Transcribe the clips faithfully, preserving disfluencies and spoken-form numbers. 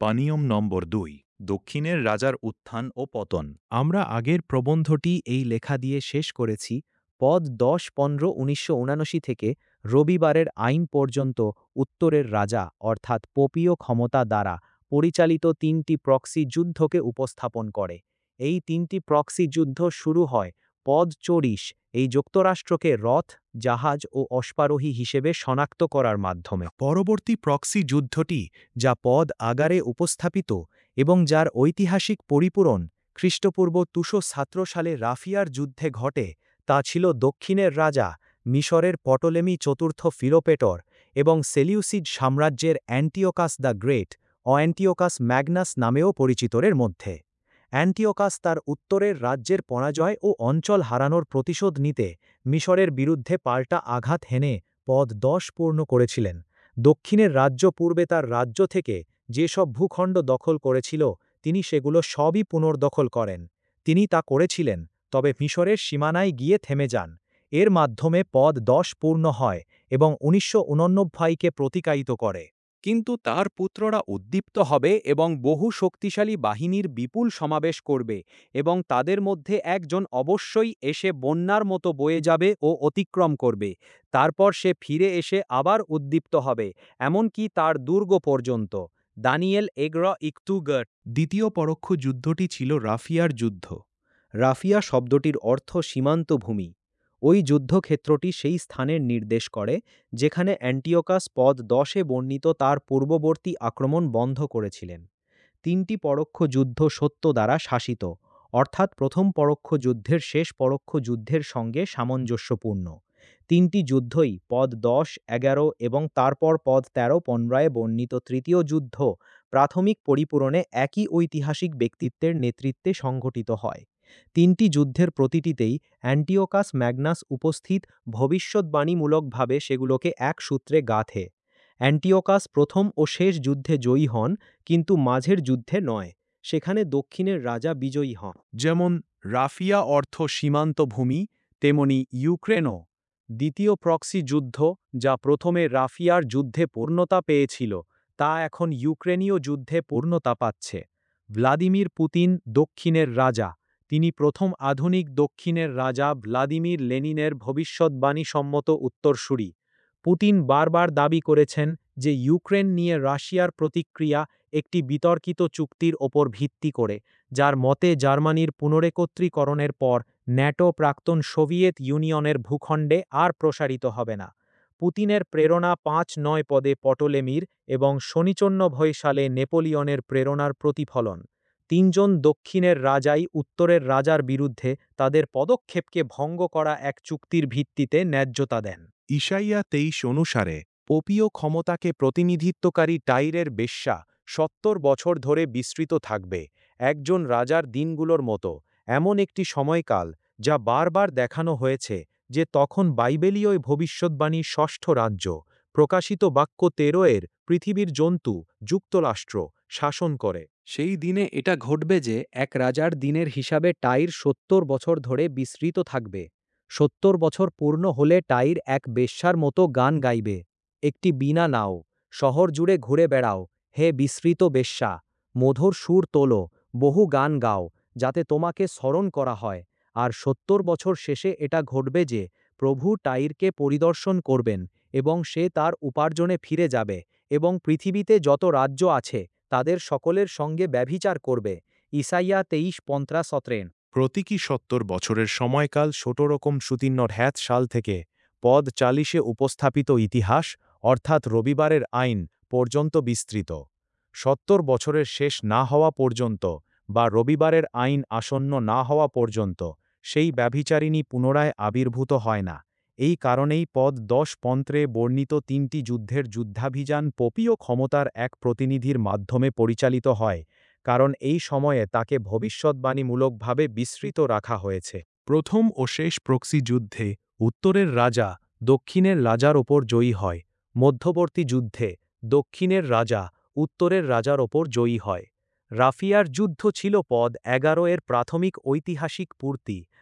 পানীয়ম নম্বর দুই, দক্ষিণের রাজার উত্থান ও পতন। আমরা আগের প্রবন্ধটি এই লেখা দিয়ে শেষ করেছি। পদ দশ পনেরো উনিশশো উনানব্বই থেকে রবিবারের আইন পর্যন্ত উত্তরের রাজা অর্থাৎ পোপীয় ক্ষমতা দ্বারা পরিচালিত তিনটি প্রক্সি যুদ্ধকে উপস্থাপন করে। এই তিনটি প্রক্সি যুদ্ধ শুরু হয় পদ চড়িশ এই যুক্তরাষ্ট্রকে রথ, জাহাজ ও অশ্বারোহী হিসেবে শনাক্ত করার মাধ্যমে। পরবর্তী প্রক্সি যুদ্ধটি, যা পদ আগারে উপস্থাপিত এবং যার ঐতিহাসিক পরিপূরণ খ্রিস্টপূর্ব দুশো সতেরো সালে রাফিয়ার যুদ্ধে ঘটে, তা ছিল দক্ষিণের রাজা মিশরের পটলেমি চতুর্থ ফিলোপেটর এবং সেলিউসিড সাম্রাজ্যের অ্যান্টিওকাস দ্য গ্রেট ও অ্যান্টিওকাস ম্যাগনাস নামেও পরিচিতরের মধ্যে। অ্যান্টিওকাস তার উত্তরের রাজ্যের পরাজয় ও অঞ্চল হারানোর প্রতিশোধ নিতে মিশরের বিরুদ্ধে পাল্টা আঘাত হেনে পদ দশ পূর্ণ করেছিলেন। দক্ষিণের রাজ্য পূর্বে তার রাজ্য থেকে যেসব ভূখণ্ড দখল করেছিল, তিনি সেগুলো সবই পুনর্দখল করেন। তিনি তা করেছিলেন, তবে মিশরের সীমানায় গিয়ে থেমে যান। এর মাধ্যমে পদ দশ পূর্ণ হয় এবং উনিশশো উননব্বইকে প্রতিকায়িত করে। কিন্তু তার পুত্ররা উদ্দীপ্ত হবে এবং বহু শক্তিশালী বাহিনীর বিপুল সমাবেশ করবে, এবং তাদের মধ্যে একজন অবশ্যই এসে বন্যার মতো বয়ে যাবে ও অতিক্রম করবে। তারপর সে ফিরে এসে আবার উদ্দীপ্ত হবে, এমনকি তার দুর্গ পর্যন্ত। দানিয়েল এগ্রা ইকতুগার। দ্বিতীয় পরোক্ষ যুদ্ধটি ছিল রাফিয়ার যুদ্ধ। রাফিয়া শব্দটির অর্থ সীমান্ত ভূমি। ওই যুদ্ধক্ষেত্রটি সেই স্থানের নির্দেশ করে যেখানে অ্যান্টিওকাস পদ দশে বর্ণিত তার পূর্ববর্তী আক্রমণ বন্ধ করেছিলেন। তিনটি পরোক্ষ যুদ্ধ সত্য দ্বারা শাসিত, অর্থাৎ প্রথম পরোক্ষ যুদ্ধের শেষ পরোক্ষ যুদ্ধের সঙ্গে সামঞ্জস্যপূর্ণ। তিনটি যুদ্ধই পদ দশ, এগারো এবং তারপর পদ তেরো পনেরোয় বর্ণিত তৃতীয় যুদ্ধ প্রাথমিক পরিপূরণে একই ঐতিহাসিক ব্যক্তিত্বের নেতৃত্বে সংঘটিত হয়। তিনটি যুদ্ধের প্রতিটিতেই অ্যান্টিওকাস ম্যাগনাস উপস্থিত ভবিষ্যদ্বাণীমূলকভাবে সেগুলোকে এক সূত্রে গাঁথে। অ্যান্টিওকাস প্রথম ও শেষ যুদ্ধে জয়ী হন, কিন্তু মাঝের যুদ্ধে নয়। সেখানে দক্ষিণের রাজা বিজয়ী হন। যেমন রাফিয়া অর্থ সীমান্ত ভূমি, তেমনি ইউক্রেনও। দ্বিতীয় প্রক্সি যুদ্ধ, যা প্রথমে রাফিয়ার যুদ্ধে পূর্ণতা পেয়েছিল, তা এখন ইউক্রেনীয় যুদ্ধে পূর্ণতা পাচ্ছে। ভ্লাদিমির পুতিন দক্ষিণের রাজা। তিনি প্রথম আধুনিক দক্ষিণের রাজা ভ্লাদিমির লেনিনের ভবিষ্যদ্বাণীসম্মত উত্তরসূরি। পুতিন বারবার দাবি করেছেন যে ইউক্রেন নিয়ে রাশিয়ার প্রতিক্রিয়া একটি বিতর্কিত চুক্তির ওপর ভিত্তি করে, যার মতে জার্মানির পুনরেকত্রীকরণের পর ন্যাটো প্রাক্তন সোভিয়েত ইউনিয়নের ভূখণ্ডে আর প্রসারিত হবে না। পুতিনের প্রেরণা পাঁচ নয় পদে পটলেমির এবং শনিচন্নভয় সালে নেপোলিয়নের প্রেরণার প্রতিফলন। তিনজন দক্ষিণের রাজাই উত্তরের রাজার বিরুদ্ধে তাদের পদক্ষেপকে ভঙ্গ করা এক চুক্তির ভিত্তিতে ন্যায্যতা দেন। ইসাইয়া তেইশ অনুসারে পোপীয় ক্ষমতাকে প্রতিনিধিত্বকারী টাইরের বেশ্যা সত্তর বছর ধরে বিস্তৃত থাকবে, একজন রাজার দিনগুলোর মতো। এমন একটি সময়কাল যা বারবার দেখানো হয়েছে যে তখন বাইবেলীয় ভবিষ্যদ্বাণীর ষষ্ঠ রাজ্য, প্রকাশিত বাক্য তেরো এর পৃথিবীর জন্তু যুক্তরাষ্ট্র শাসন করে। সেই দিনে এটা ঘটবে যে এক রাজার দিনের হিসাবে টাইর সত্তর বছর ধরে বিস্তৃত থাকবে। সত্তর বছর পূর্ণ হলে টাইর এক বেশ্যার মতো গান গাইবে। একটি বীণা নাও, শহর জুড়ে ঘুরে বেড়াও, হে বিস্মৃত বেশ্যা, মধুর সুর তোলো, বহু গান গাও, যাতে তোমাকে স্মরণ করা হয়। আর সত্তর বছর শেষে এটা ঘটবে যে প্রভু টাইরকে পরিদর্শন করবেন এবং সে তার উপার্জনে ফিরে যাবে এবং পৃথিবীতে যত রাজ্য আছে তাদের সকলের সঙ্গে ব্যভিচার করবে। ইসাইয়া তেইশ পন্ত্রা সত্রেন। প্রতীকী সত্তর বছরের সময়কাল ছোটরকম সুতিন্নর হ্যাত সাল থেকে পদ চালিশে উপস্থাপিত ইতিহাস, অর্থাৎ রবিবারের আইন পর্যন্ত বিস্তৃত। সত্তর বছরের শেষ না হওয়া পর্যন্ত বা রবিবারের আইন আসন্ন না হওয়া পর্যন্ত সেই ব্যভিচারিণী পুনরায় আবির্ভূত হয় না। এই কারণেই পদ দশ পন্ত্রে বর্ণিত তিনটি যুদ্ধের যুদ্ধাভিযান পোপীয় ক্ষমতার এক প্রতিনিধির মাধ্যমে পরিচালিত হয়, কারণ এই সময়ে তাকে ভবিষ্যদ্বাণীমূলকভাবে বিস্তৃত রাখা হয়েছে। প্রথম ও শেষ প্রক্সি যুদ্ধে উত্তরের রাজা দক্ষিণের রাজার ওপর জয়ী হয়। মধ্যবর্তী যুদ্ধে দক্ষিণের রাজা উত্তরের রাজার ওপর জয়ী হয়। রাফিয়ার যুদ্ধ ছিল পদ এগারো এর প্রাথমিক ঐতিহাসিক পূর্তি,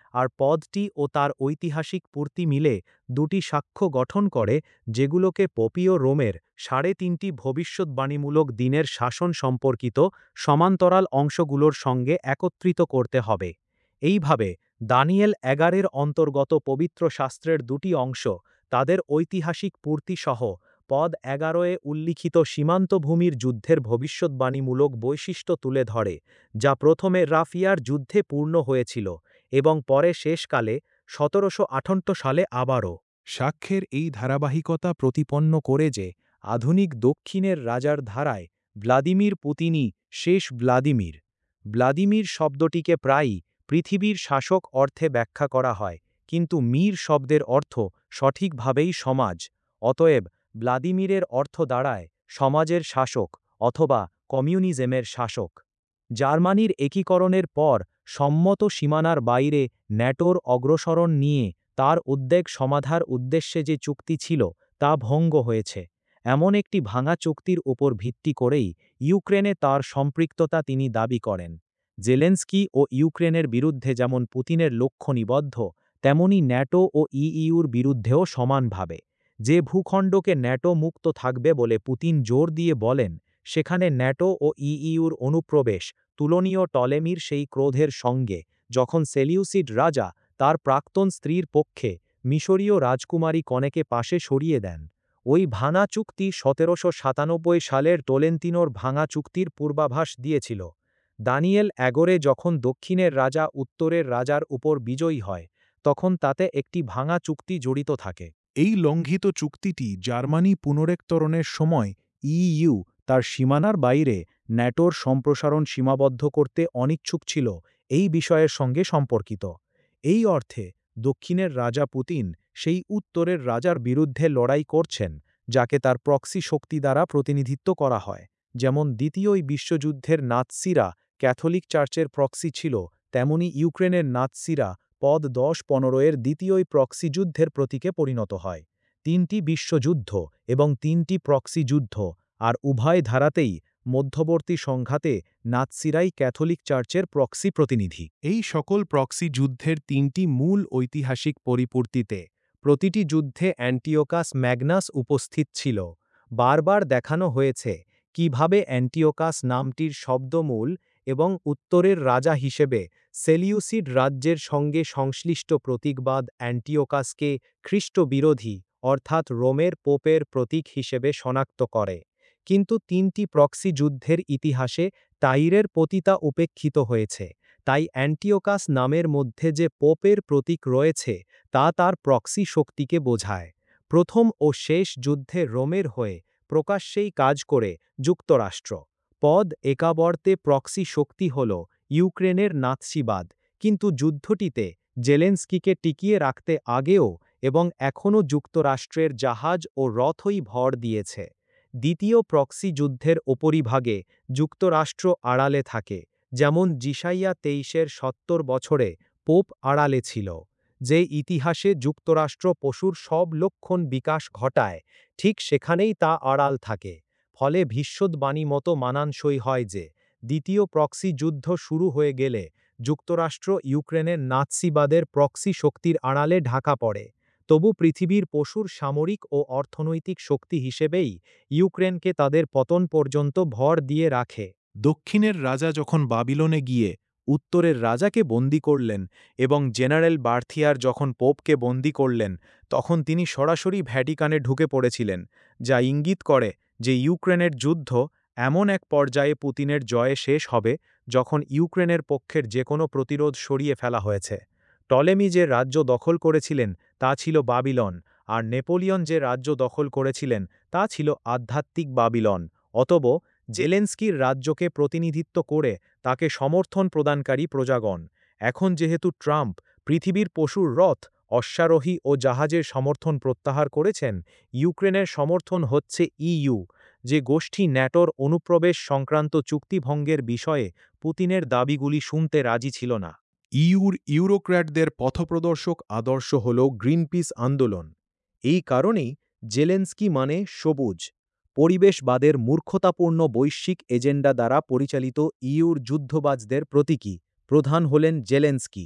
আর পদটি ও তার ঐতিহাসিক পূর্তি মিলে দুটি সাক্ষ্য গঠন করে, যেগুলোকে পোপীয় রোমের সাড়ে তিনটি ভবিষ্যদ্বাণীমূলক দিনের শাসন সম্পর্কিত সমান্তরাল অংশগুলোর সঙ্গে একত্রিত করতে হবে। এইভাবে দানিয়েল এগারের অন্তর্গত পবিত্র শাস্ত্রের দুটি অংশ তাদের ঐতিহাসিক পূর্তিসহ পদ এগারোয় উল্লিখিত সীমান্তভূমির যুদ্ধের ভবিষ্যদ্বাণীমূলক বৈশিষ্ট্য তুলে ধরে, যা প্রথমে রাফিয়ার যুদ্ধে পূর্ণ হয়েছিল এবং পরে শেষকালে সতেরোশো আটান্ন সালে আবারও। সাক্ষ্যের এই ধারাবাহিকতা প্রতিপন্ন করে যে আধুনিক দক্ষিণের রাজার ধারায় ভ্লাদিমির পুতিনই শেষ ভ্লাদিমির। ভ্লাদিমির শব্দটিকে প্রায়ই পৃথিবীর শাসক অর্থে ব্যাখ্যা করা হয়, কিন্তু মির শব্দের অর্থ সঠিকভাবেই সমাজ। অতএব ভ্লাদিমিরের অর্থ দাঁড়ায় সমাজের শাসক অথবা কমিউনিজমের শাসক। জার্মানির একীকরণের পর সম্মত সীমানার বাইরে ন্যাটোর অগ্রসরণ নিয়ে তার উদ্বেগ সমাধার উদ্দেশ্যে যে চুক্তি ছিল তা ভঙ্গ হয়েছে। এমন একটি ভাঙা চুক্তির উপর ভিত্তি করেই ইউক্রেনে তার সম্পৃক্ততা তিনি দাবি করেন। জেলেনস্কি ও ইউক্রেনের বিরুদ্ধে যেমন পুতিনের লক্ষ্য নিবদ্ধ, তেমনি ন্যাটো ও ইইউর বিরুদ্ধেও সমানভাবে। যে ভূখণ্ডকে ন্যাটো মুক্ত থাকবে বলে পুতিন জোর দিয়ে বলেন, সেখানে ন্যাটো ও ইইউর অনুপ্রবেশ তুলনীয় টলেমির সেই ক্রোধের সঙ্গে, যখন সেলিউসিড রাজা তার প্রাক্তন স্ত্রীর পক্ষে মিশরীয় রাজকুমারী কনেকে পাশে সরিয়ে দেন। ওই ভাঙা চুক্তি সতেরোশো সাতানব্বই সালের টোলেন্তিনোর ভাঙা চুক্তির পূর্বাভাস দিয়েছিল। দানিয়েল এগারো যখন দক্ষিণের রাজা উত্তরের রাজার উপর বিজয়ী হয়, তখন তাতে একটি ভাঙা চুক্তি জড়িত থাকে। এই লঙ্ঘিত চুক্তিটি জার্মানি পুনরেক্তরণের সময় ইইউ তার সীমানার বাইরে ন্যাটোর সম্প্রসারণ সীমাবদ্ধ করতে অনিচ্ছুক ছিল এই বিষয়ের সঙ্গে সম্পর্কিত। এই অর্থে দক্ষিণের রাজা পুতিন সেই উত্তরের রাজার বিরুদ্ধে লড়াই করছেন, যাকে তার প্রক্সি শক্তি দ্বারা প্রতিনিধিত্ব করা হয়। যেমন দ্বিতীয় বিশ্বযুদ্ধের নাৎসিরা ক্যাথলিক চার্চের প্রক্সি ছিল, তেমনি ইউক্রেনের নাৎসিরা পদ দশ পনেরো এর দ্বিতীয় প্রক্সি যুদ্ধের প্রতীকে পরিণত হয়। তিনটি বিশ্বযুদ্ধ এবং তিনটি প্রক্সি যুদ্ধ, আর উভয় ধারাতেই মধ্যবর্তী সংঘাতে নাৎসিরাই ক্যাথলিক চার্চের প্রক্সি প্রতিনিধি। এই সকল প্রক্সি যুদ্ধের তিনটি মূল ঐতিহাসিক পরিপূর্তিতে প্রতিটি যুদ্ধে অ্যান্টিওকাস ম্যাগনাস উপস্থিত ছিল। বারবার দেখানো হয়েছে কিভাবে অ্যান্টিওকাস নামটির শব্দমূল এবং উত্তরের রাজা হিসেবে সেলিউসিড রাজ্যের সঙ্গে সংশ্লিষ্ট প্রতীকবাদ অ্যান্টিওকাসকে খ্রিস্টবিরোধী অর্থাৎ রোমের পোপের প্রতীক হিসেবে শনাক্ত করে। কিন্তু তিনটি প্রক্সি যুদ্ধের ইতিহাসে টাইরের পতিতা উপেক্ষিত হয়েছে, তাই অ্যান্টিওকাস নামের মধ্যে যে পোপের প্রতীক রয়েছে তা তার প্রক্সি শক্তিকে বোঝায়। প্রথম ও শেষ যুদ্ধে রোমের হয়ে প্রকাশ্যেই কাজ করে যুক্তরাষ্ট্র। পদ একাবর্তে প্রক্সি শক্তি হল ইউক্রেনের নাৎসিবাদ, কিন্তু যুদ্ধটিতে জেলেনস্কিকে টিকিয়ে রাখতে আগেও এবং এখনও যুক্তরাষ্ট্রের জাহাজ ও রথই ভর দিয়েছে। দ্বিতীয় প্রক্সি যুদ্ধের ওপরিভাগে যুক্তরাষ্ট্র আড়ালে থাকে, যেমন জিসাইয়া তেইশের সত্তর বছরে পোপ আড়ালে ছিল। যে ইতিহাসে যুক্তরাষ্ট্র পশুর সব লক্ষণ বিকাশ ঘটায়, ঠিক সেখানেই তা আড়াল থাকে। ফলে ভবিষ্যদ্বাণী মতো মানানসই হয় যে দ্বিতীয় প্রক্সি যুদ্ধ শুরু হয়ে গেলে যুক্তরাষ্ট্র ইউক্রেনের নাৎসিবাদের প্রক্সি শক্তির আড়ালে ঢাকা পড়ে। তবু পৃথিবীর পশুর সামরিক ও অর্থনৈতিক শক্তি হিসেবেই ইউক্রেনকে তাদের পতন পর্যন্ত ভর দিয়ে রাখে। দক্ষিণের রাজা যখন বাবিলনে গিয়ে উত্তরের রাজাকে বন্দী করলেন এবং জেনারেল বার্থিয়ার যখন পোপকে বন্দী করলেন, তখন তিনি সরাসরি ভ্যাটিকানে ঢুকে পড়েছিলেন, যা ইঙ্গিত করে যে ইউক্রেনের যুদ্ধ এমন এক পর্যায়ে পুতিনের জয়ে শেষ হবে যখন ইউক্রেনের পক্ষের যে কোনো প্রতিরোধ সরিয়ে ফেলা হয়েছে। টলেমি যে রাজ্য দখল করেছিলেন তা ছিল বাবিলন, আর নেপোলিয়ন যে রাজ্য দখল করেছিলেন তা ছিল আধ্যাত্মিক বাবিলন। অতএব জেলেনস্কির রাজ্যকে প্রতিনিধিত্ব করে তাকে সমর্থন প্রদানকারী প্রজাগণ। এখন যেহেতু ট্রাম্প পৃথিবীর পশুর রথ, অশ্বারোহী ও জাহাজের সমর্থন প্রত্যাহার করেছেন, ইউক্রেনের সমর্থন হচ্ছে ইইউ, যে গোষ্ঠী ন্যাটোর অনুপ্রবেশ সংক্রান্ত চুক্তিভঙ্গের বিষয়ে পুতিনের দাবিগুলি শুনতে রাজি ছিল না। ইইউর ইউরোক্র্যাটদের পথপ্রদর্শক আদর্শ হল গ্রিনপিস আন্দোলন। এই কারণেই জেলেনস্কি মানে সবুজ। পরিবেশবাদের মূর্খতাপূর্ণ বৈশ্বিক এজেন্ডা দ্বারা পরিচালিত ইইউর যুদ্ধবাজদের প্রতীকী প্রধান হলেন জেলেনস্কি।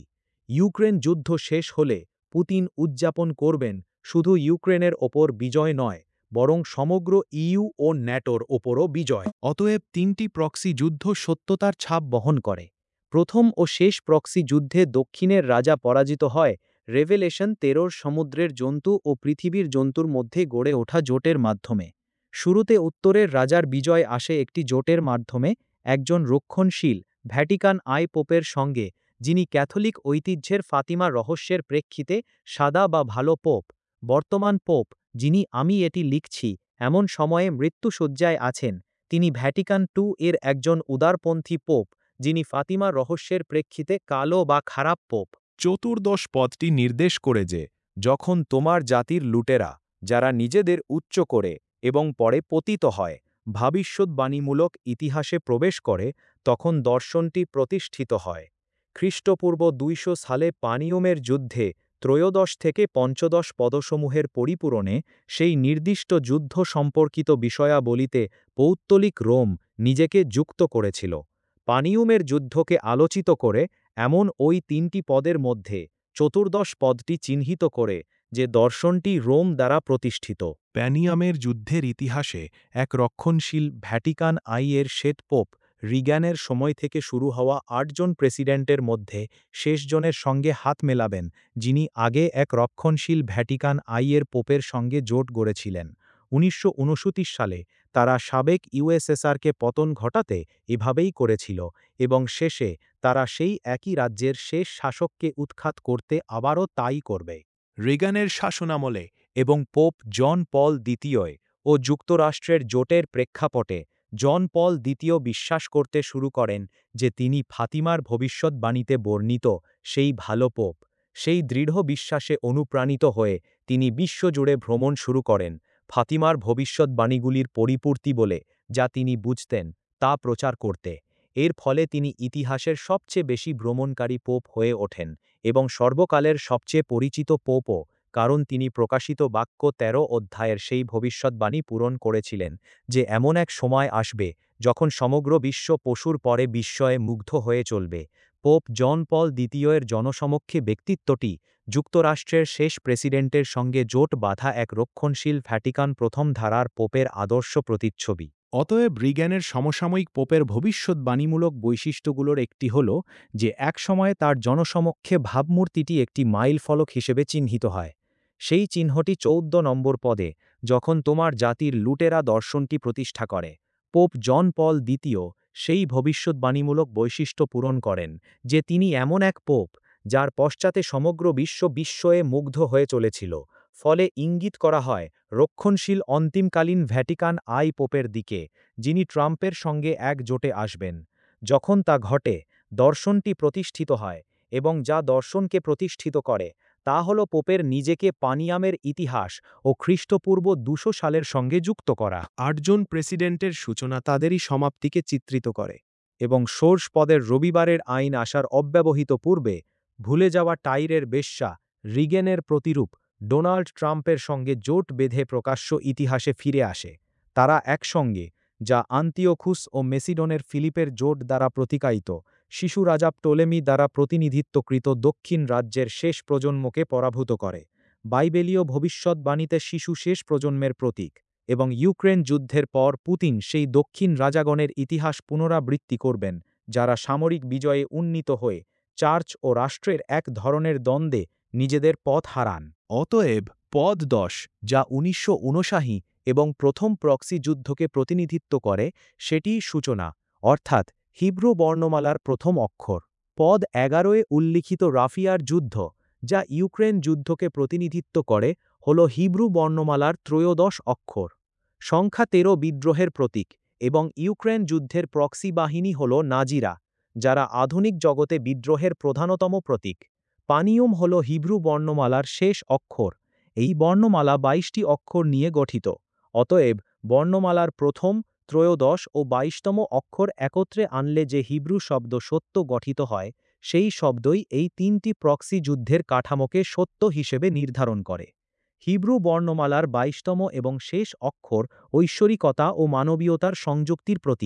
ইউক্রেন যুদ্ধ শেষ হলে পুতিন উদযাপন করবেন শুধু ইউক্রেনের ওপর বিজয় নয়, বরং সমগ্র ইইউ ও ন্যাটোর ওপরও বিজয়। অতএব তিনটি প্রক্সি যুদ্ধ সত্যতার ছাপ বহন করে। প্রথম ও শেষ প্রক্সি যুদ্ধে দক্ষিণের রাজা পরাজিত হয় রেভেলেশন তেরোর সমুদ্রের জন্তু ও পৃথিবীর জন্তুর মধ্যে গড়ে ওঠা জোটের মাধ্যমে। শুরুতে উত্তরের রাজার বিজয় আসে একটি জোটের মাধ্যমে, একজন রক্ষণশীল ভ্যাটিকান আই পোপের সঙ্গে, যিনি ক্যাথলিক ঐতিহ্যের ফাতিমা রহস্যের প্রেক্ষিতে সাদা বা ভালো পোপ। বর্তমান পোপ, যিনি আমি এটি লিখছি এমন সময়ে মৃত্যুশয্যায় আছেন, তিনি ভ্যাটিকান টু এর একজন উদারপন্থী পোপ, যিনি ফাতিমা রহস্যের প্রেক্ষিতে কালো বা খারাপ পোপ। চতুর্দশ পদটি নির্দেশ করে যে, যখন তোমার জাতির লুটেরা, যারা নিজেদের উচ্চ করে এবং পরে পতিত হয়, ভবিষ্যদ্বাণীমূলক ইতিহাসে প্রবেশ করে, তখন দর্শনটি প্রতিষ্ঠিত হয়। খ্রিস্টপূর্ব দুইশো সালে পানিয়মের যুদ্ধে ত্রয়োদশ থেকে পঞ্চদশ পদসমূহের পরিপূরণে সেই নির্দিষ্ট যুদ্ধ সম্পর্কিত বিষয়াবলিতে পৌত্তলিক রোম নিজেকে যুক্ত করেছিল। পানিয়মের যুদ্ধকে আলোচিত করে এমন ওই তিনটি পদের মধ্যে চতুর্দশ পদটি চিহ্নিত করে যে দর্শনটি রোম দ্বারা প্রতিষ্ঠিত। প্যানিয়ামের যুদ্ধের ইতিহাসে এক রক্ষণশীল ভ্যাটিকান আই এর শ্বেত পোপ রিগ্যানের সময় থেকে শুরু হওয়া আটজন প্রেসিডেন্টের মধ্যে শেষজনের সঙ্গে হাত মেলাবেন, যিনি আগে এক রক্ষণশীল ভ্যাটিকান আই এর পোপের সঙ্গে জোট গড়েছিলেন। উনিশশো ঊনসত্তর সালে তারা সাবেক ইউএসএসআরকে পতন ঘটাতে এভাবেই করেছিল, এবং শেষে তারা সেই একই রাজ্যের শেষ শাসককে উৎখাত করতে আবারও তাই করবে। রিগানের শাসনামলে এবং পোপ জন পল দ্বিতীয় ও যুক্তরাষ্ট্রের জোটের প্রেক্ষাপটে জন পল দ্বিতীয় বিশ্বাস করতে শুরু করেন যে তিনি ফাতিমার ভবিষ্যদ্বাণীতে বর্ণিত সেই ভালো পোপ। সেই দৃঢ় বিশ্বাসে অনুপ্রাণিত হয়ে তিনি বিশ্বজুড়ে ভ্রমণ শুরু করেন, ফাতিমার ভবিষ্যদ্বাণীগুলির পরিপূর্তি বলে যা তিনি বুঝতেন তা প্রচার করতে। এর ফলে তিনি ইতিহাসের সবচেয়ে বেশি ভ্রমণকারী পোপ হয়ে ওঠেন এবং সর্বকালের সবচেয়ে পরিচিত পোপও, কারণ তিনি প্রকাশিত বাক্য তেরো অধ্যায়ের সেই ভবিষ্যদ্বাণী পূরণ করেছিলেন যে এমন এক সময় আসবে যখন সমগ্র বিশ্ব পশুর পরে বিস্ময়ে মুগ্ধ হয়ে চলবে। পোপ জন পল দ্বিতীয় এর জনসমক্ষে ব্যক্তিত্বটি যুক্তরাষ্ট্রের শেষ প্রেসিডেন্টের সঙ্গে জোট বাঁধা এক রক্ষণশীল ভ্যাটিকান প্রথম ধারার পোপের আদর্শ প্রতিচ্ছবি। অতএব রিগ্যানের সমসাময়িক পোপের ভবিষ্যদ্বাণীমূলক বৈশিষ্ট্যগুলোর একটি হল যে একসময়ে তার জনসমক্ষে ভাবমূর্তিটি একটি মাইল ফলক হিসেবে চিহ্নিত হয়। সেই চিহ্নটি চৌদ্দ নম্বর পদে, যখন তোমার জাতির লুটেরা দর্শনটি প্রতিষ্ঠা করে। পোপ জন পল দ্বিতীয় সেই ভবিষ্যদ্বাণীমূলক বৈশিষ্ট্য পূরণ করেন যে তিনি এমন এক পোপ যার পশ্চাতে সমগ্র বিশ্ব বিস্ময়ে মুগ্ধ হয়ে চলেছিল। ফলে ইঙ্গিত করা হয় রক্ষণশীল অন্তিমকালীন ভ্যাটিকান আই পোপের দিকে, যিনি ট্রাম্পের সঙ্গে এক জোটে আসবেন। যখন তা ঘটে, দর্শনটি প্রতিষ্ঠিত হয়, এবং যা দর্শনকে প্রতিষ্ঠিত করে তা হল পোপের নিজেকে পানিয়ামের ইতিহাস ও খ্রিস্টপূর্ব দুশো সালের সঙ্গে যুক্ত করা। আটজন প্রেসিডেন্টের সূচনা তাদেরই সমাপ্তিকে চিত্রিত করে, এবং সোর্স পদের রবিবারের আইন আসার অব্যবহিত পূর্বে ভুলে যাওয়া টাইরের বেশ্যা রিগেনের প্রতিরূপ ডোনাল্ড ট্রাম্পের সঙ্গে জোট বেঁধে প্রকাশ্য ইতিহাসে ফিরে আসে। তারা একসঙ্গে, যা আন্তিওখুস ও মেসিডনের ফিলিপের জোট দ্বারা প্রতিকায়িত, শিশু রাজা প্টোলেমি দ্বারা প্রতিনিধিত্বকৃত দক্ষিণ রাজ্যের শেষ প্রজন্মকে পরাভূত করে। বাইবেলীয় ভবিষ্যদ্বাণীতে শিশু শেষ প্রজন্মের প্রতীক, এবং ইউক্রেন যুদ্ধের পর পুতিন সেই দক্ষিণ রাজাগণের ইতিহাস পুনরাবৃত্তি করবেন, যারা সামরিক বিজয়ে উন্নীত হয়ে চার্চ ও রাষ্ট্রের এক ধরনের দ্বন্দ্বে নিজেদের পথ হারান। অতএব পদ দশ, যা উনিশশো ঊনষাট এবং প্রথম প্রক্সি যুদ্ধকে প্রতিনিধিত্ব করে, সেটিই সূচনা, অর্থাৎ হিব্রু বর্ণমালার প্রথম অক্ষর। পদ এগারোয় উল্লিখিত রাফিয়ার যুদ্ধ, যা ইউক্রেন যুদ্ধকে প্রতিনিধিত্ব করে, হল হিব্রু বর্ণমালার ত্রয়োদশ অক্ষর। সংখ্যা তেরো বিদ্রোহের প্রতীক, এবং ইউক্রেন যুদ্ধের প্রক্সি বাহিনী হল নাজিরা, যারা আধুনিক জগতে বিদ্রোহের প্রধানতম প্রতীক। পানিয়ম হল হিব্রু বর্ণমালার শেষ অক্ষর। এই বর্ণমালা বাইশটি অক্ষর নিয়ে গঠিত। অতএব বর্ণমালার প্রথম, ত্রয়োদশ ও বাইশতম অক্ষর একত্রে আনলে যে হিব্রু শব্দ সত্য গঠিত হয়, সেই শব্দই এই তিনটি প্রক্সি যুদ্ধের কাঠামোকে সত্য হিসেবে নির্ধারণ করে। হিব্রু বর্ণমালার বাইশতম এবং শেষ অক্ষর ঐশ্বরিকতা ও মানবীয়তার সংযুক্তির প্রতীক,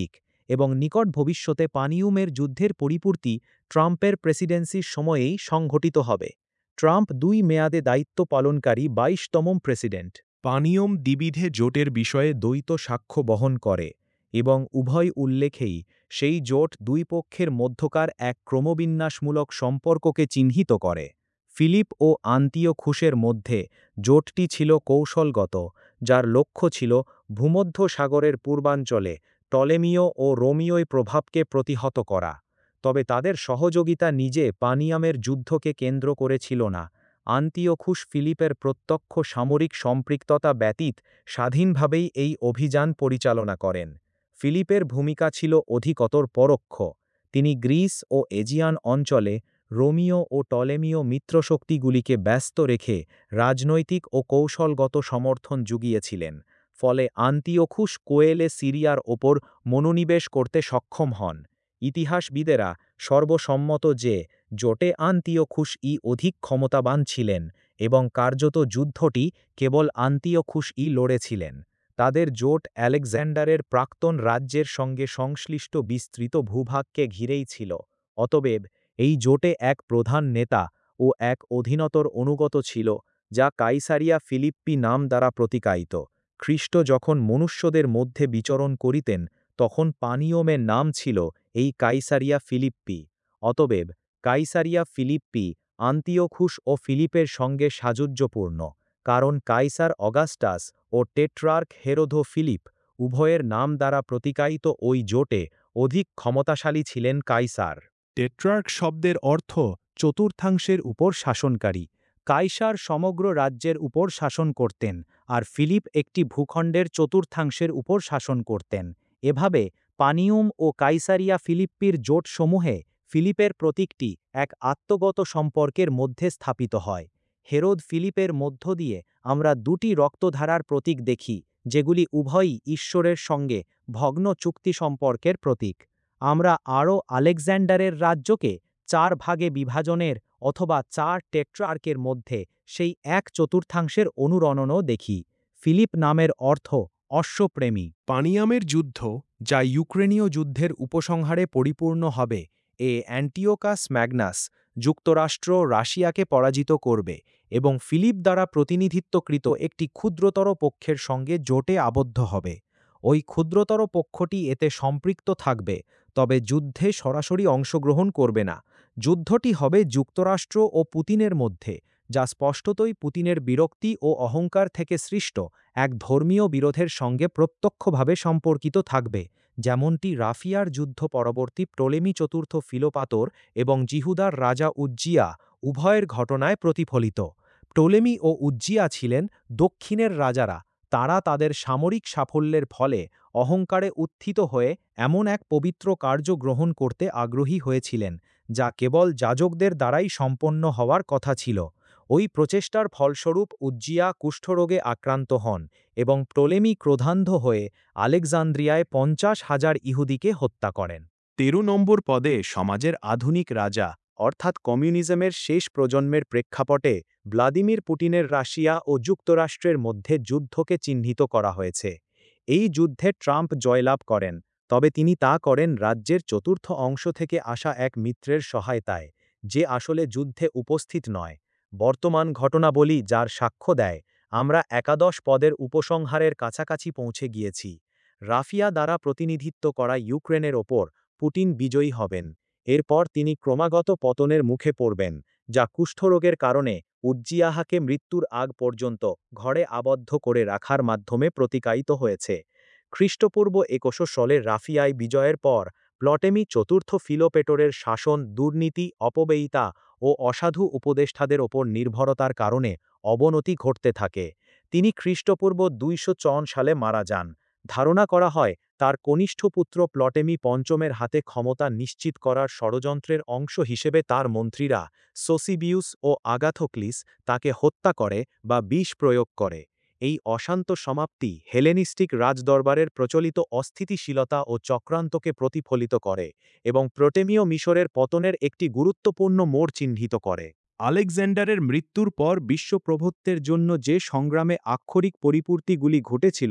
এবং নিকট ভবিষ্যতে পানিউমের যুদ্ধের পরিপূর্তি ট্রাম্পের প্রেসিডেন্সির সময়েই সংঘটিত হবে। ট্রাম্প দুই মেয়াদে দায়িত্ব পালনকারী বাইশতম প্রেসিডেন্ট। পানিয়ম দ্বিবিধে জোটের বিষয়ে দ্বৈত সাক্ষ্য বহন করে এবং উভয় উল্লেখেই সেই জোট দুই পক্ষের মধ্যকার এক ক্রমবিন্যাসমূলক সম্পর্ককে চিহ্নিত করে। ফিলিপ ও আন্তিওখুসের মধ্যে জোটটি ছিল কৌশলগত, যার লক্ষ্য ছিল ভূমধ্য সাগরের পূর্বাঞ্চলে টলেমীয় ও রোমীয় প্রভাবকে প্রতিহত করা। তবে তাদের সহযোগিতা নিজে পানিয়ামের যুদ্ধকে কেন্দ্র করে ছিল না। আন্তিওখুস ফিলিপের প্রত্যক্ষ সামরিক সম্পৃক্ততা ব্যতীত স্বাধীনভাবেই এই অভিযান পরিচালনা করেন। ফিলিপের ভূমিকা ছিল অধিকতর পরোক্ষ। তিনি গ্রিস ও এজিয়ান অঞ্চলে রোমীয় ও টলেমীয় মিত্রশক্তিগুলিকে ব্যস্ত রেখে রাজনৈতিক ও কৌশলগত সমর্থন জুগিয়েছিলেন। ফলে আন্তিওখুস কোয়েলে সিরিয়ার ওপর মনোনিবেশ করতে সক্ষম হন। ইতিহাসবিদেরা সর্বসম্মত যে জোটে আন্তিওখুস ই অধিক ক্ষমতাবান ছিলেন এবং কার্যত যুদ্ধটি কেবল আন্তিওখুস ই লড়েছিলেন। তাদের জোট আলেকজান্ডারের প্রাক্তন রাজ্যের সঙ্গে সংশ্লিষ্ট বিস্তৃত ভূভাগকে ঘিরেই ছিল। অতএব এই জোটে এক প্রধান নেতা ও এক অধীনতর অনুগত ছিল, যা কাইসারিয়া ফিলিপ্পি নাম দ্বারা প্রতিকায়িত। খ্রিস্ট যখন মনুষ্যদের মধ্যে বিচরণ করিতেন, তখন পানিয়মের নাম ছিল এই কাইসারিয়া ফিলিপ্পি। অতএব কাইসারিয়া ফিলিপ্পি আন্তিওখুস ও ফিলিপের সঙ্গে সাযুজ্যপূর্ণ, কারণ কাইসার অগাস্টাস ও টেট্রার্ক হেরোদো ফিলিপ উভয়ের নাম দ্বারা প্রতিকায়িত ওই জোটে অধিক ক্ষমতাশালী ছিলেন কাইসার। টেট্রার্ক শব্দের অর্থ চতুর্থাংশের উপর শাসনকারী। কাইসার সমগ্র রাজ্যের উপর শাসন করতেন, আর ফিলিপ একটি ভূখণ্ডের চতুর্থাংশের উপর শাসন করতেন। এভাবে পানিউম ও কাইসারিয়া ফিলিপ্পির জোটসমূহে ফিলিপের প্রতীকটি এক আত্মগত সম্পর্কের মধ্যে স্থাপিত হয়। হেরোদ ফিলিপের মধ্য দিয়ে আমরা দুটি রক্তধারার প্রতীক দেখি, যেগুলি উভয়ই ঈশ্বরের সঙ্গে ভগ্ন চুক্তি সম্পর্কের প্রতীক। আমরা আরও আলেকজান্ডারের রাজ্যকে চার ভাগে বিভাজনের অথবা চার টেট্রার্কের মধ্যে সেই এক চতুর্থাংশের অনুরণনও দেখি। ফিলিপ নামের অর্থ অশ্বপ্রেমী। পানিয়ামের যুদ্ধ, যা ইউক্রেনীয় যুদ্ধের উপসংহারে পরিপূর্ণ হবে, এ অ্যান্টিওকাস ম্যাগনাস যুক্তরাষ্ট্র রাশিয়াকে পরাজিত করবে এবং ফিলিপ দ্বারা প্রতিনিধিত্বকৃত একটি ক্ষুদ্রতর পক্ষের সঙ্গে জোটে আবদ্ধ হবে। ওই ক্ষুদ্রতর পক্ষটি এতে সম্পৃক্ত থাকবে, তবে যুদ্ধে সরাসরি অংশগ্রহণ করবে না। যুদ্ধটি হবে যুক্তরাষ্ট্র ও পুতিনের মধ্যে, যা স্পষ্টতই পুতিনের বিরক্তি ও অহংকার থেকে সৃষ্ট এক ধর্মীয় বিরোধের সঙ্গে প্রত্যক্ষভাবে সম্পর্কিত থাকবে, যেমনটি রাফিয়ার যুদ্ধ পরবর্তী টলেমি চতুর্থ ফিলোপাতর এবং জিহুদার রাজা উজ্জিয়া উভয়ের ঘটনায় প্রতিফলিত। টলেমি ও উজ্জিয়া ছিলেন দক্ষিণের রাজারা। তারা তাদের সামরিক সাফল্যের ফলে অহংকারে উত্থিত হয়ে এমন এক পবিত্র কার্য গ্রহণ করতে আগ্রহী হয়েছিলেন, যা কেবল যাজকদের দ্বারাই সম্পন্ন হওয়ার কথা ছিল। ওই প্রচেষ্টার ফলস্বরূপ উজ্জিয়া কুষ্ঠরোগে আক্রান্ত হন এবং টলেমি ক্রোধান্ধ হয়ে আলেকজান্দ্রিয়ায় পঞ্চাশ হাজার ইহুদিকে হত্যা করেন। তেরো নম্বর পদে সমাজের আধুনিক রাজা, অর্থাৎ কমিউনিজমের শেষ প্রজন্মের প্রেক্ষাপটে ভ্লাদিমির পুটিনের রাশিয়া ও যুক্তরাষ্ট্রের মধ্যে যুদ্ধকে চিহ্নিত করা হয়েছে। এই যুদ্ধে ট্রাম্প জয়লাভ করেন, তবে তিনি তা করেন রাজ্যের চতুর্থ অংশ থেকে আসা এক মিত্রের সহায়তায়, যে আসলে যুদ্ধে উপস্থিত নয়। বর্তমান ঘটনাবলী যার সাক্ষ্য দেয়, আমরা একাদশ পদের উপসংহারের কাছাকাছি পৌঁছে গিয়েছি। রাফিয়া দ্বারা প্রতিনিধিত্ব করা ইউক্রেনের ওপর পুটিন বিজয়ী হবেন। এরপর তিনি ক্রমাগত পতনের মুখে পড়বেন, যা কুষ্ঠরোগের কারণে উজ্জিয়াহাকে মৃত্যুর আগ পর্যন্ত ঘরে আবদ্ধ করে রাখার মাধ্যমে প্রতিকায়িত হয়েছে। খ্রিস্টপূর্ব একুশ সালের রাফিয়ায় বিজয়ের পর প্লটেমি চতুর্থ ফিলোপেটরের শাসন দুর্নীতি, অপব্যয়িতা ও অসাধু উপদেষ্টাদের ওপর নির্ভরতার কারণে অবনতি ঘটতে থাকে। তিনি খ্রিস্টপূর্ব দুইশো চুয়ান্ন সালে মারা যান। ধারণা করা হয় তার কনিষ্ঠ পুত্র প্লটেমি পঞ্চমের হাতে ক্ষমতা নিশ্চিত করার ষড়যন্ত্রের অংশ হিসেবে তার মন্ত্রীরা সোসিবিউস ও আগাথোক্লিস তাকে হত্যা করে বা বিষ প্রয়োগ করে। এই অশান্ত সমাপ্তি হেলেনিস্টিক রাজদরবারের প্রচলিত অস্থিতিশীলতা ও চক্রান্তকে প্রতিফলিত করে এবং প্রোটেমীয় মিশরের পতনের একটি গুরুত্বপূর্ণ মোড় চিহ্নিত করে। আলেকজান্ডারের মৃত্যুর পর বিশ্বপ্রভুত্বের জন্য যে সংগ্রামে আক্ষরিক পরিপূর্তিগুলি ঘটেছিল,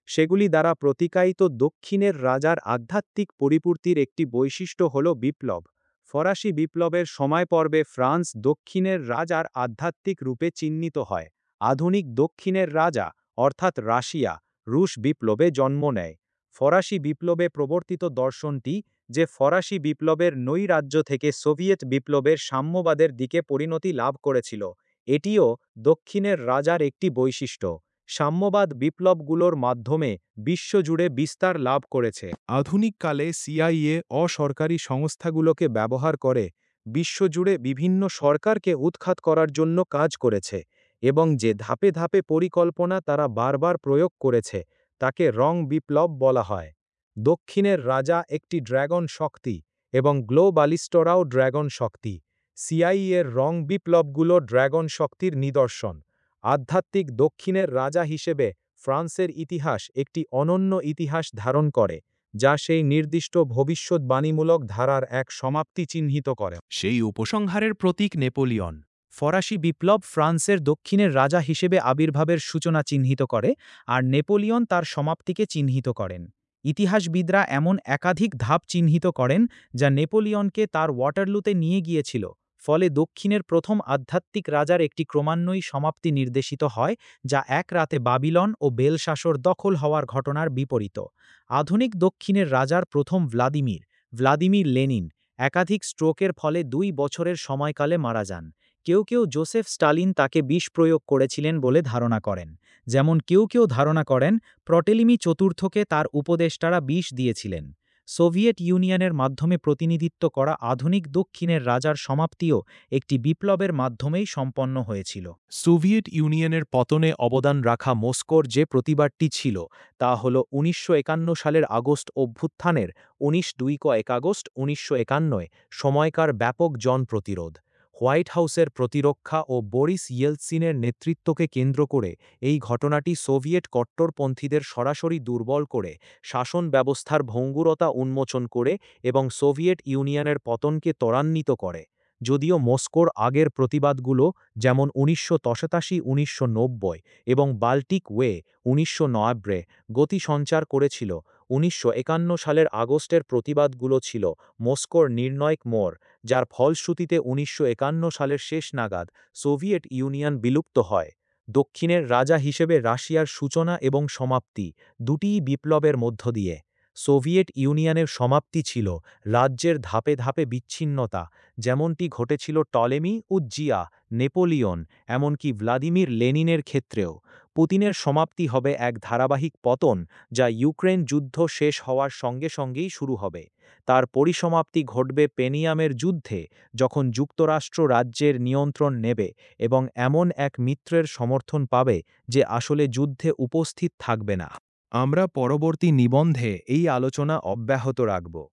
সেগুলি দ্বারা প্রতিকায়িত দক্ষিণের রাজার আধ্যাত্মিক পরিপূর্তির একটি বৈশিষ্ট্য হল বিপ্লব। ফরাসি বিপ্লবের সময় পর্বে ফ্রান্স দক্ষিণের রাজার আধ্যাত্মিক রূপে চিহ্নিত হয়। আধুনিক দক্ষিণের রাজা অর্থাৎ রাশিয়া রুশ বিপ্লবে জন্ম নেয়। ফরাসি বিপ্লবে প্রবর্তিত দর্শনটি যে ফরাসি বিপ্লবের নৈরাজ্য থেকে সোভিয়েত বিপ্লবের সাম্যবাদের দিকে পরিণতি লাভ করেছিল, এটিও দক্ষিণের রাজার একটি বৈশিষ্ট্য। সাম্যবাদ বিপ্লবগুলোর মাধ্যমে বিশ্বজুড়ে বিস্তার লাভ করেছে। আধুনিককালে সিআইএ অসরকারি সংস্থাগুলোকে ব্যবহার করে বিশ্বজুড়ে বিভিন্ন সরকারকে উৎখাত করার জন্য কাজ করেছে এবং যে ধাপে ধাপে পরিকল্পনা তারা বারবার প্রয়োগ করেছে তাকে রং বিপ্লব বলা হয়। দক্ষিণের রাজা একটি ড্র্যাগন শক্তি এবং গ্লোবালিস্টরাও ড্র্যাগন শক্তি। সিআইএর রং বিপ্লবগুলো ড্র্যাগন শক্তির নিদর্শন। আধ্যাত্মিক দক্ষিণের রাজা হিসেবে ফ্রান্সের ইতিহাস একটি অনন্য ইতিহাস ধারণ করে, যা সেই নির্দিষ্ট ভবিষ্যদ্বাণীমূলক ধারার এক সমাপ্তি চিহ্নিত করে। সেই উপসংহারের প্রতীক নেপোলিয়ন। ফরাসি বিপ্লব ফ্রান্সের দক্ষিণের রাজা হিসেবে আবির্ভাবের সূচনা চিহ্নিত করে, আর নেপোলিয়ন তার সমাপ্তিকে চিহ্নিত করেন। ইতিহাসবিদরা এমন একাধিক ধাপ চিহ্নিত করেন যা নেপোলিয়নকে তার ওয়াটারলুতে নিয়ে গিয়েছিল, ফলে দক্ষিণের প্রথম আধ্যাত্মিক রাজার একটি ক্রমান্বয়ী সমাপ্তি নির্দেশিত হয়, যা এক রাতে বাবিলন ও বেলশাসর দখল হওয়ার ঘটনার বিপরীত। আধুনিক দক্ষিণের রাজার প্রথম ভ্লাদিমির ভ্লাদিমির লেনিন একাধিক স্ট্রোকের ফলে দুই বছরের সময়কালে মারা যান। কেউ কেউ জোসেফ স্টালিন তাকে বিষ প্রয়োগ করেছিলেন বলে ধারণা করেন, যেমন কেউ কেউ ধারণা করেন প্রটেলিমি চতুর্থকে তার উপদেষ্টারা বিষ দিয়েছিলেন। সোভিয়েত ইউনিয়নের মাধ্যমে প্রতিনিধিত্ব করা আধুনিক দক্ষিণের রাজার সমাপ্তিও একটি বিপ্লবের মাধ্যমেই সম্পন্ন হয়েছিল। সোভিয়েত ইউনিয়নের পতনে অবদান রাখা মস্কোর যে প্রতিবাদটি ছিল তা হল উনিশশো একান্ন সালের আগস্ট অভ্যুত্থানের উনিশ দুই ক এক আগস্ট উনিশশো একান্নয় সময়কার ব্যাপক জনপ্রতিরোধ। হোয়াইট হাউসের প্রতিরক্ষা ও বরিস ইয়েলৎসিনের নেতৃত্বকে কেন্দ্র করে এই ঘটনাটি সোভিয়েট কট্টরপন্থীদের সরাসরি দুর্বল করে, শাসন ব্যবস্থার ভঙ্গুরতা উন্মোচন করে এবং সোভিয়েত ইউনিয়নের পতনকে ত্বরান্বিত করে। যদিও মস্কোর আগের প্রতিবাদগুলো যেমন উনিশশো পঁচাশি উনিশশো নব্বই এবং বাল্টিক ওয়ে উনিশশো নব্বই গতি সঞ্চার করেছিল, উনিশশো একান্ন সালের আগস্টের প্রতিবাদগুলো ছিল মস্কোর নির্ণায়ক মোড়, যার ফলশ্রুতিতে উনিশশো একান্ন সালের শেষ নাগাদ সোভিয়েত ইউনিয়ন বিলুপ্ত হয়। দক্ষিণের রাজা হিসেবে রাশিয়ার সূচনা এবং সমাপ্তি দুটিই বিপ্লবের মধ্য দিয়ে। সোভিয়েত ইউনিয়নের সমাপ্তি ছিল রাজ্যের ধাপে ধাপে বিচ্ছিন্নতা, যেমনটি ঘটেছিল টলেমি ও জিয়া, নেপোলিয়ন, এমনকি ভ্লাদিমির লেনিনের ক্ষেত্রেও। পুতিনের সমাপ্তি হবে এক ধারাবাহিক পতন, যা ইউক্রেন যুদ্ধ শেষ হওয়ার সঙ্গে সঙ্গেই শুরু হবে। তার পরিসমাপ্তি ঘটবে পেনিয়ামের যুদ্ধে, যখন যুক্তরাষ্ট্র রাজ্যের নিয়ন্ত্রণ নেবে এবং এমন এক মিত্রের সমর্থন পাবে যে আসলে যুদ্ধে উপস্থিত থাকবে না। আমরা পরবর্তী নিবন্ধে এই আলোচনা অব্যাহত রাখব।